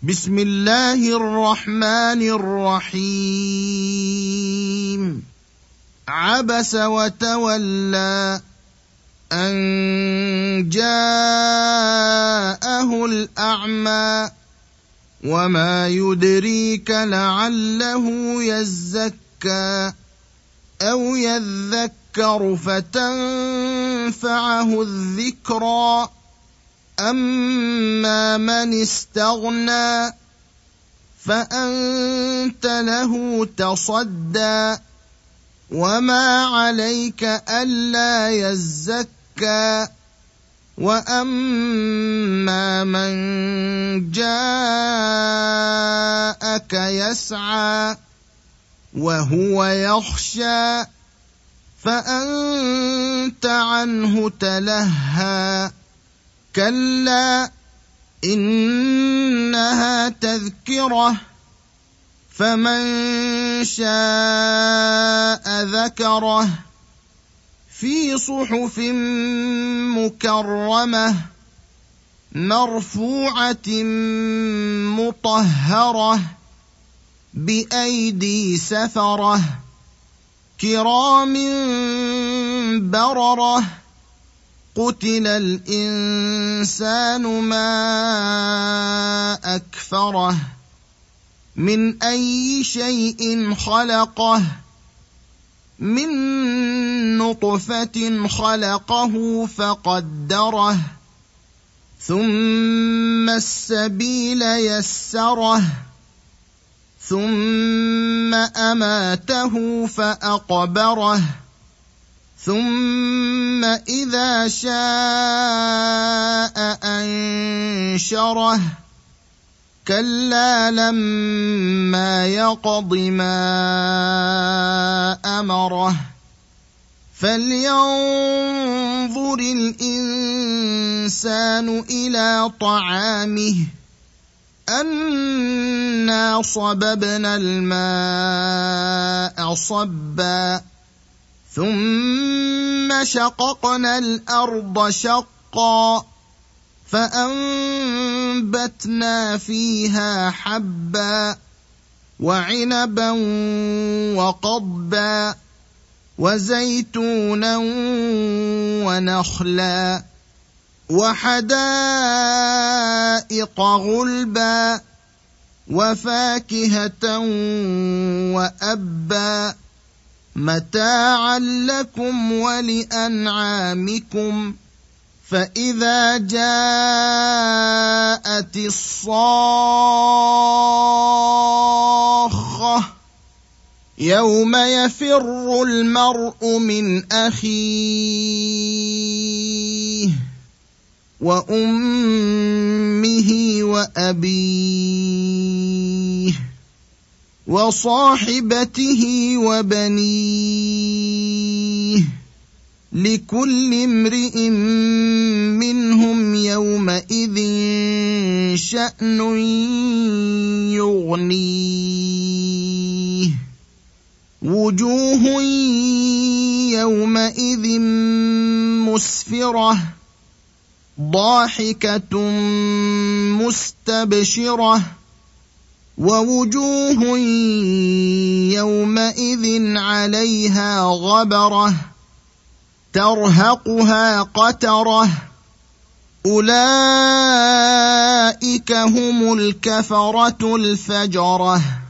بسم الله الرحمن الرحيم. عبس وتولى أن جاءه الأعمى وما يدريك لعله يزكى أو يذكر فتنفعه الذكرى أما من استغنى فأنت له تصدى وما عليك ألا يزكى وأما من جاءك يسعى وهو يخشى فأنت عنه تلهى كلا إنها تذكرة فمن شاء ذكره في صحف مكرمة مرفوعة مطهرة بأيدي سفرة كرام بررة قتل الإنسان ما أكفره من أي شيء خلقه من نطفة خلقه فقدره ثم السبيل يسره ثم أماته فأقبره ثم إذا شاء أنشره كلا لما يقض ما أمره فلينظر الإنسان إلى طعامه أنا صببنا الماء صبا ثم شققنا الأرض شقا فأنبتنا فيها حبا وعنبا وقضبا وزيتونا ونخلا وحدائق غلبا وفاكهة وأبا متاعا لكم ولأنعامكم فإذا جاءت الصاخة يوم يفر المرء من أخيه وأمه وأبيه وصاحبته وبنيه لكل امرئ منهم يومئذ شأن يغنيه وجوه يومئذ مسفرة ضاحكة مستبشرة ووجوه يومئذ عليها غبرة ترهقها قترة أولئك هم الكفرة الفجرة.